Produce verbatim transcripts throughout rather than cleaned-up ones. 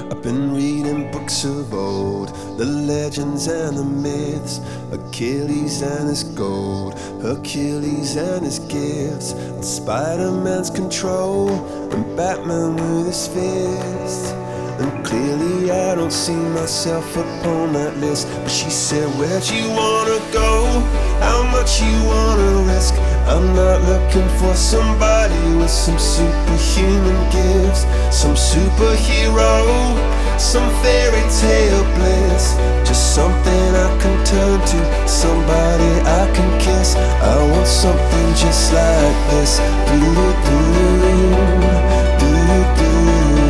I've been reading books of old, the legends and the myths, Achilles and his gold, Hercules and his gifts, and Spider-Man's control, and Batman with his fists. And clearly I don't see myself upon that list. But she said, where'd you wanna go? How much you wanna risk? I'm not looking for somebody with some superhuman gifts, some superhero, some fairy tale bliss. Just something I can turn to, somebody I can kiss. I want something just like this. Do-do-do, do-do-do.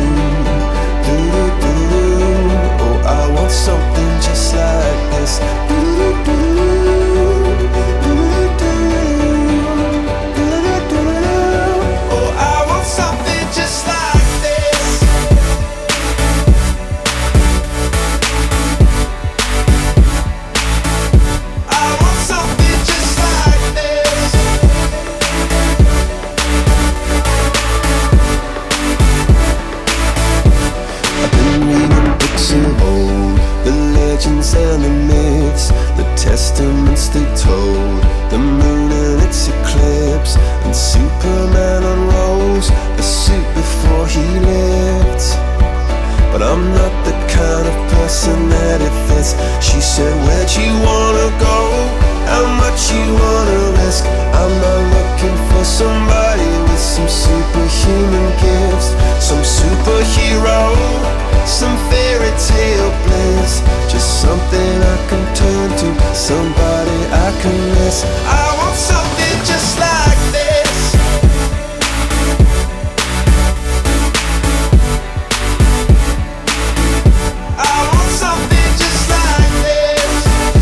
Oh, I want something just like this. Oh, I want something just like this. I want something just like this. I've been reading books of old, the legends and the myths, the testaments they told, the moon and its eclipse, and Superman unrolls a suit before he lived. But I'm not the kind of person that it fits. She said, where'd you wanna go? How much you wanna risk? I'm not looking for somebody with some superhuman gifts, some superhero, some fairy tale bliss. Just something I can turn to, somebody I can miss. I want something just like this. I want something just like this.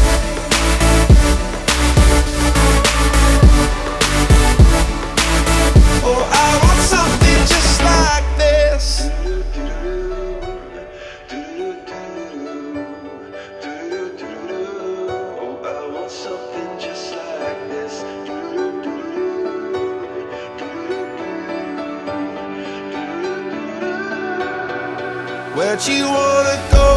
Oh, I want something just like this. Oh, I want something just like this. Where'd you wanna go?